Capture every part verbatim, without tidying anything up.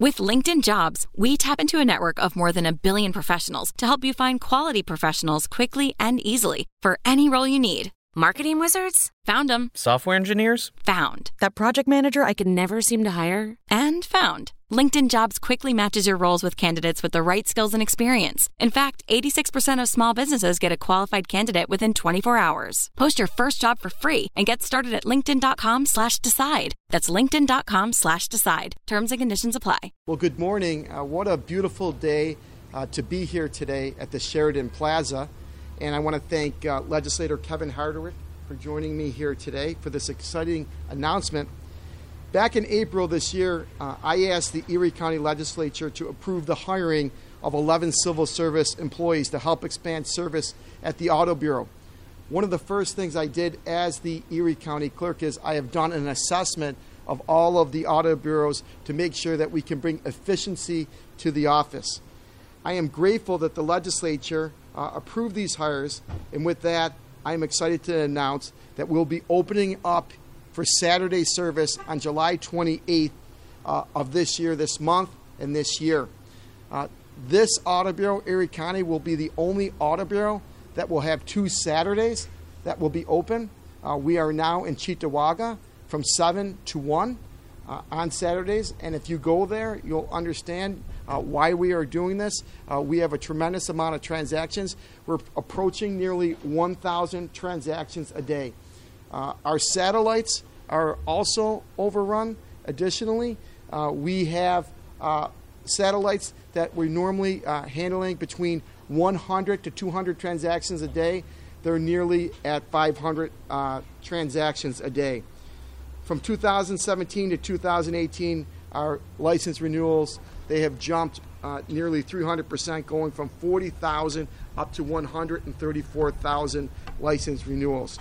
With LinkedIn Jobs, we tap into a network of more than a billion professionals to help you find quality professionals quickly and easily for any role you need. Marketing wizards? Found them. Software engineers? Found. That project manager I could never seem to hire? And found. LinkedIn Jobs quickly matches your roles with candidates with the right skills and experience. In fact, eighty-six percent of small businesses get a qualified candidate within twenty-four hours. Post your first job for free and get started at linkedin.com slash decide. That's linkedin.com slash decide. Terms and conditions apply. Well, good morning. Uh, what a beautiful day uh, to be here today at the Sheraton Plaza. And I want to thank uh, Legislator Kevin Hardwick for joining me here today for this exciting announcement. Back in April this year, uh, I asked the Erie County Legislature to approve the hiring of eleven civil service employees to help expand service at the Auto Bureau. One of the first things I did as the Erie County Clerk is I have done an assessment of all of the auto bureaus to make sure that we can bring efficiency to the office. I am grateful that the legislature uh, approved these hires, and with that, I am excited to announce that we'll be opening up for Saturday service on July twenty-eighth uh, of this year, this month, and this year. Uh, this Auto Bureau, Erie County, will be the only Auto Bureau that will have two Saturdays that will be open. Uh, we are now in Cheektowaga from seven to one uh, on Saturdays, and if you go there, you'll understand uh, why we are doing this. Uh, we have a tremendous amount of transactions. We're approaching nearly one thousand transactions a day. Uh, our satellites are also overrun. Additionally, uh, we have uh, satellites that we're normally uh, handling between one hundred to two hundred transactions a day. They're nearly at five hundred uh, transactions a day. From two thousand seventeen to two thousand eighteen, our license renewals, they have jumped uh, nearly three hundred percent, going from forty thousand up to one hundred thirty-four thousand license renewals.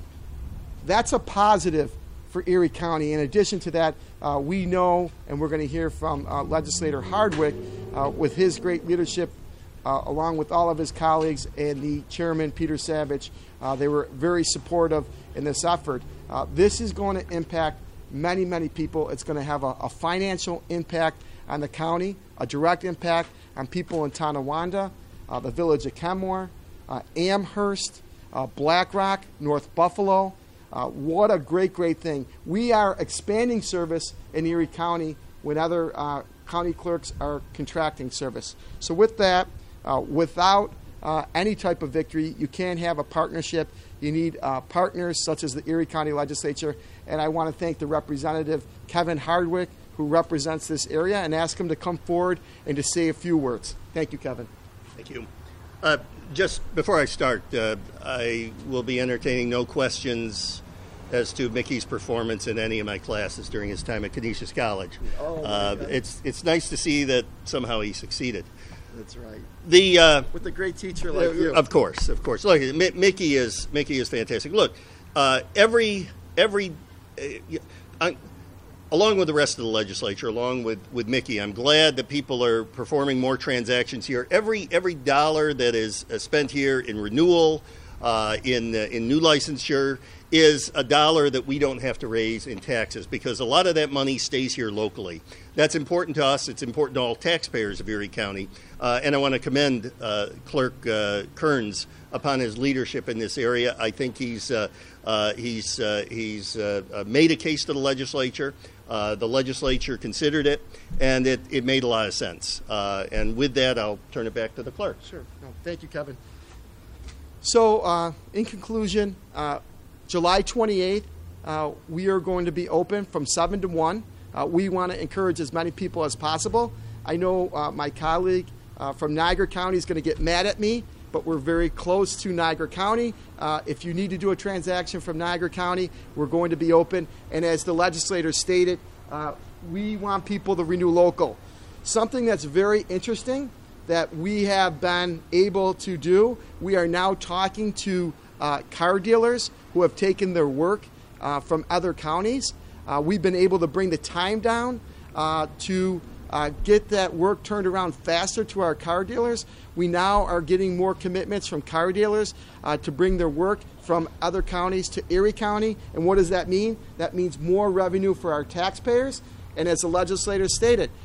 That's a positive for Erie County. In addition to that, uh, we know, and we're going to hear from uh, Legislator Hardwick, uh, with his great leadership, uh, along with all of his colleagues and the chairman, Peter Savage, uh, they were very supportive in this effort. Uh, this is going to impact many, many people. It's going to have a, a financial impact on the county, a direct impact on people in Tonawanda, uh, the village of Kenmore, uh, Amherst, uh, Black Rock, North Buffalo. Uh, what a great, great thing. We are expanding service in Erie County when other uh, county clerks are contracting service. So with that, uh, without uh, any type of victory, you can't have a partnership. You need uh, partners such as the Erie County Legislature. And I want to thank the representative, Kevin Hardwick, who represents this area, and ask him to come forward and to say a few words. Thank you, Kevin. Thank you. Uh, just before I start, uh, I will be entertaining no questions as to Mickey's performance in any of my classes during his time at Canisius College. Oh, uh, it's it's nice to see that somehow he succeeded. That's right. The uh, with a great teacher like uh, you. Of course, of course. Look, M- Mickey is Mickey is fantastic. Look, uh, every every uh, I, along with the rest of the legislature, along with, with Mickey, I'm glad that people are performing more transactions here. Every every dollar that is uh, spent here in renewal, uh, in uh, in new licensure, is a dollar that we don't have to raise in taxes, because a lot of that money stays here locally. That's important to us. It's important to all taxpayers of Erie County. Uh, and I want to commend uh, Clerk uh, Kearns upon his leadership in this area. I think he's uh, uh, he's uh, he's uh, made a case to the legislature. Uh, the legislature considered it, and it, it made a lot of sense. Uh, and with that, I'll turn it back to the clerk. Sure. No, thank you, Kevin. So, uh, in conclusion, uh, July twenty-eighth, uh, we are going to be open from seven to one. Uh, we want to encourage as many people as possible. I know uh, my colleague uh, from Niagara County is going to get mad at me, but we're very close to Niagara County. Uh, if you need to do a transaction from Niagara County, we're going to be open. And as the legislator stated, uh, we want people to renew local. Something that's very interesting that we have been able to do, we are now talking to uh, car dealers who have taken their work uh, from other counties. Uh, we've been able to bring the time down uh, to uh, get that work turned around faster to our car dealers. We now are getting more commitments from car dealers uh, to bring their work from other counties to Erie County. And what does that mean? That means more revenue for our taxpayers. And as the legislator stated,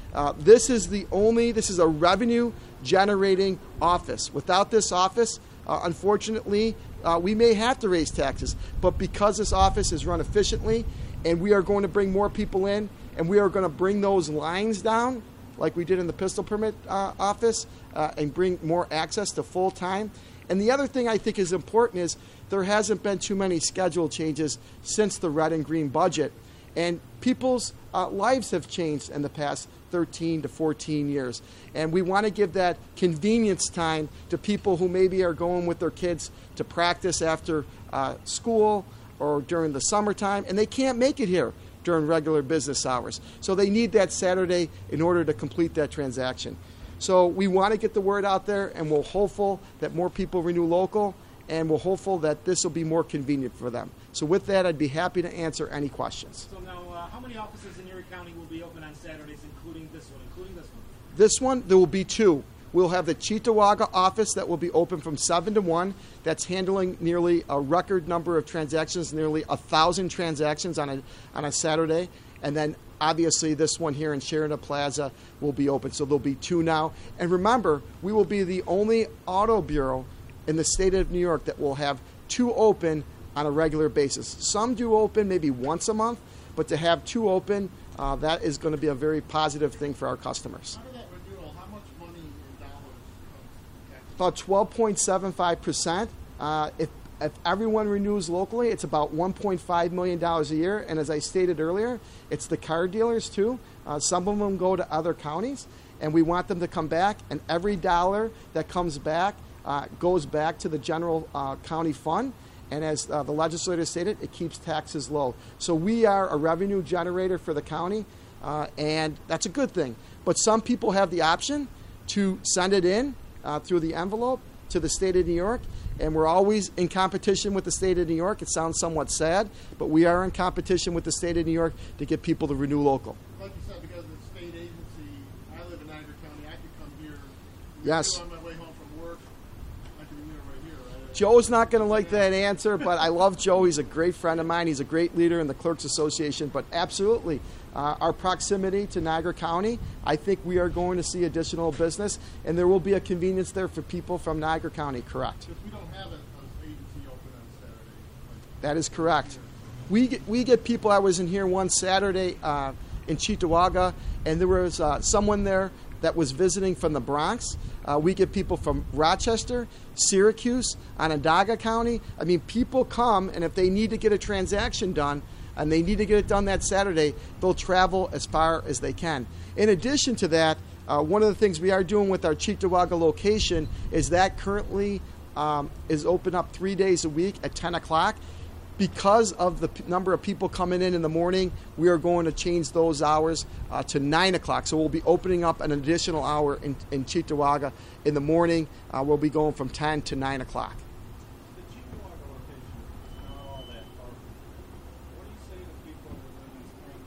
Uh, this is the only, this is a revenue generating office. Without this office, uh, unfortunately, uh, we may have to raise taxes. But because this office is run efficiently and we are going to bring more people in and we are going to bring those lines down like we did in the pistol permit uh, office uh, and bring more access to full time. And the other thing I think is important is there hasn't been too many schedule changes since the red and green budget. And people's uh, lives have changed in the past thirteen to fourteen years. And we want to give that convenience time to people who maybe are going with their kids to practice after uh, school or during the summertime, and they can't make it here during regular business hours. So they need that Saturday in order to complete that transaction. So we want to get the word out there, and we're hopeful that more people renew local, and we're hopeful that this will be more convenient for them. So with that, I'd be happy to answer any questions. So now, uh, how many offices in Erie County will be open on Saturdays, including this one, including this one? This one, there will be two. We'll have the Cheektowaga office that will be open from seven to one. That's handling nearly a record number of transactions, nearly one thousand transactions on a, on a Saturday. And then obviously this one here in Sheridan Plaza will be open. So there'll be two now. And remember, we will be the only auto bureau in the state of New York that will have two open on a regular basis. Some do open maybe once a month, but to have two open, uh, that is going to be a very positive thing for our customers. Under that renewal, how much money in dollars comes back? About twelve point seven five percent. Uh, if, if everyone renews locally, it's about one point five million dollars a year. And as I stated earlier, it's the car dealers too. Uh, some of them go to other counties, and we want them to come back. And every dollar that comes back uh, goes back to the general uh, county fund. And as uh, the legislator stated, it keeps taxes low. So we are a revenue generator for the county, uh, and that's a good thing. But some people have the option to send it in uh, through the envelope to the state of New York, and we're always in competition with the state of New York. It sounds somewhat sad, but we are in competition with the state of New York to get people to renew local. Like you said, because it's a state agency, I live in Niagara County, I could come here. Yes. On my way home from work, I can renew it right here. Right? Joe's not going to like that answer, but I love Joe. He's a great friend of mine. He's a great leader in the Clerks Association. But absolutely, uh, our proximity to Niagara County, I think we are going to see additional business, and there will be a convenience there for people from Niagara County, correct? Because we don't have an agency open on Saturday. Like, That is correct. We get, we get people. I was in here one Saturday uh, in Cheektowaga, and there was uh, someone there that was visiting from the Bronx. Uh, we get people from Rochester, Syracuse, Onondaga County. I mean, people come, and if they need to get a transaction done, and they need to get it done that Saturday, they'll travel as far as they can. In addition to that, uh, one of the things we are doing with our Cheektowaga location is that currently um, is open up three days a week at ten o'clock. Because of the p- number of people coming in in the morning, we are going to change those hours uh, to nine o'clock. So we'll be opening up an additional hour in, in Cheektowaga in the morning. Uh, we'll be going from ten to nine o'clock. The Cheektowaga location is not all that far. What do you say to people who live in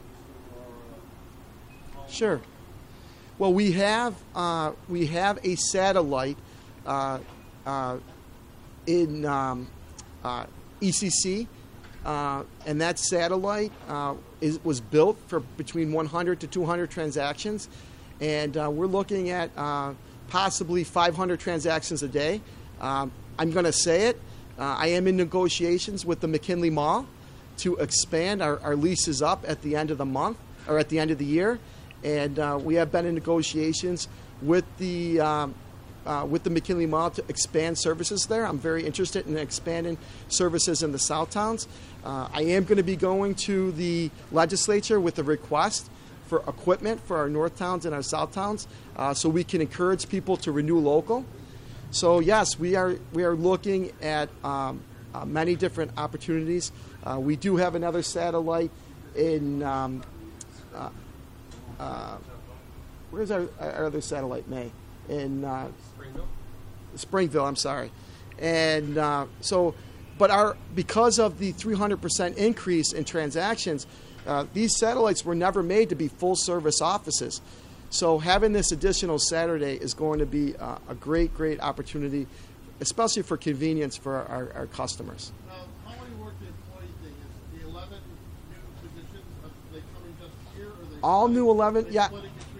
Springfield, Aurora? Sure. Well, we have uh, we have a satellite uh, uh, in um, uh, E C C, uh, and that satellite uh, is, was built for between one hundred to two hundred transactions, and uh, we're looking at uh, possibly five hundred transactions a day. Um, I'm going to say it. Uh, I am in negotiations with the McKinley Mall to expand. Our, our lease is up at the end of the month or at the end of the year, and uh, we have been in negotiations with the um, Uh, with the McKinley Mall to expand services there. I'm very interested in expanding services in the South Towns. Uh, I am going to be going to the legislature with a request for equipment for our North Towns and our South Towns uh, so we can encourage people to renew local. So yes, we are we are looking at um, uh, many different opportunities. Uh, we do have another satellite in um, uh, uh, where's our, our other satellite, May? In uh, Springville. Springville, I'm sorry, and uh, so, but our because of the three hundred percent increase in transactions, uh, these satellites were never made to be full service offices. So having this additional Saturday is going to be uh, a great, great opportunity, especially for convenience for our, our customers. Now, how many work the employee thing? Is the eleven new positions, are they coming just here? Or are they All splitting- new eleven, are they yeah. splitting between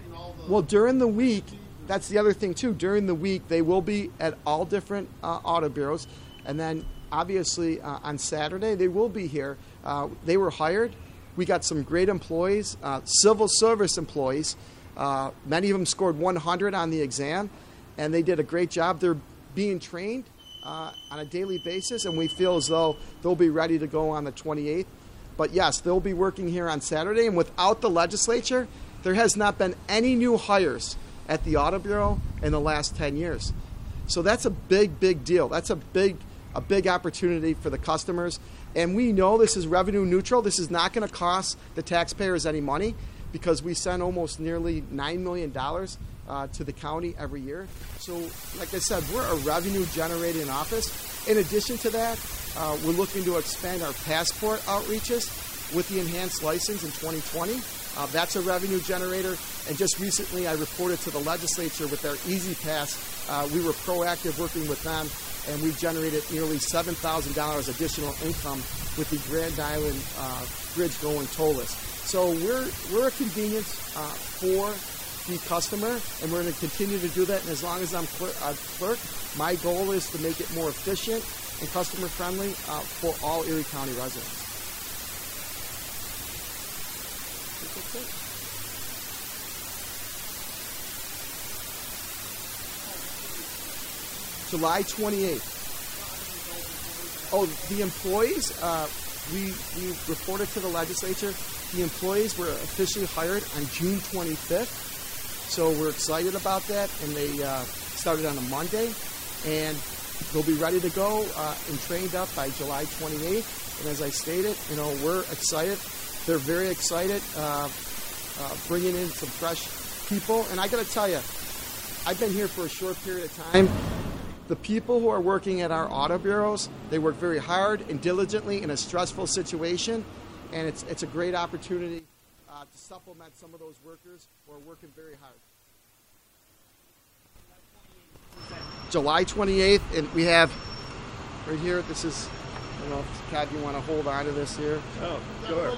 Well, during the week, that's the other thing too. During the week, they will be at all different uh, auto bureaus, and then obviously uh, on Saturday they will be here. Uh, they were hired. We got some great employees, uh, civil service employees. Uh, many of them scored one hundred on the exam, and they did a great job. They're being trained uh, on a daily basis, and we feel as though they'll be ready to go on the twenty-eighth. But yes, they'll be working here on Saturday, and without the legislature, there has not been any new hires at the Auto Bureau in the last ten years. So that's a big, big deal. That's a big, a big opportunity for the customers. And we know this is revenue neutral. This is not going to cost the taxpayers any money because we send almost nearly nine million dollars uh, to the county every year. So, like I said, we're a revenue generating office. In addition to that, uh, we're looking to expand our passport outreaches with the enhanced license in twenty twenty. Uh, that's a revenue generator. And just recently I reported to the legislature with our Easy Pass. Uh, we were proactive working with them, and we've generated nearly seven thousand dollars additional income with the Grand Island uh, Bridge going tollless. So we're, we're a convenience uh, for the customer, and we're going to continue to do that. And as long as I'm clerk, uh, clerk, my goal is to make it more efficient and customer friendly uh, for all Erie County residents. July twenty-eighth. Oh, the employees, uh, we, we reported to the legislature, the employees were officially hired on June twenty-fifth. So we're excited about that, and they uh, started on a Monday, and they'll be ready to go uh, and trained up by July twenty-eighth. And as I stated, you know, we're excited. They're very excited, uh, uh, bringing in some fresh people. And I got to tell you, I've been here for a short period of time. The people who are working at our auto bureaus, they work very hard and diligently in a stressful situation, and it's it's a great opportunity uh, to supplement some of those workers who are working very hard. July twenty-eighth, and we have right here, this is, I don't know if, Kat, you want to hold on to this here? Oh, sure.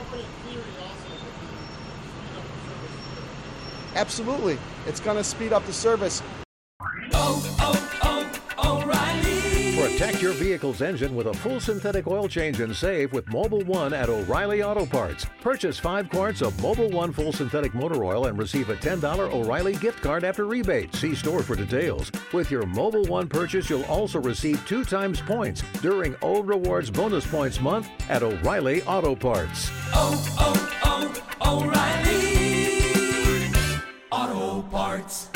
Absolutely. It's going to speed up the service. Oh, oh, oh, O'Reilly. Protect your vehicle's engine with a full synthetic oil change and save with Mobil one at O'Reilly Auto Parts. Purchase five quarts of Mobil one full synthetic motor oil and receive a ten dollars O'Reilly gift card after rebate. See store for details. With your Mobil one purchase, you'll also receive two times points during O Rewards Bonus Points Month at O'Reilly Auto Parts. Oh, oh, oh, O'Reilly Auto Parts.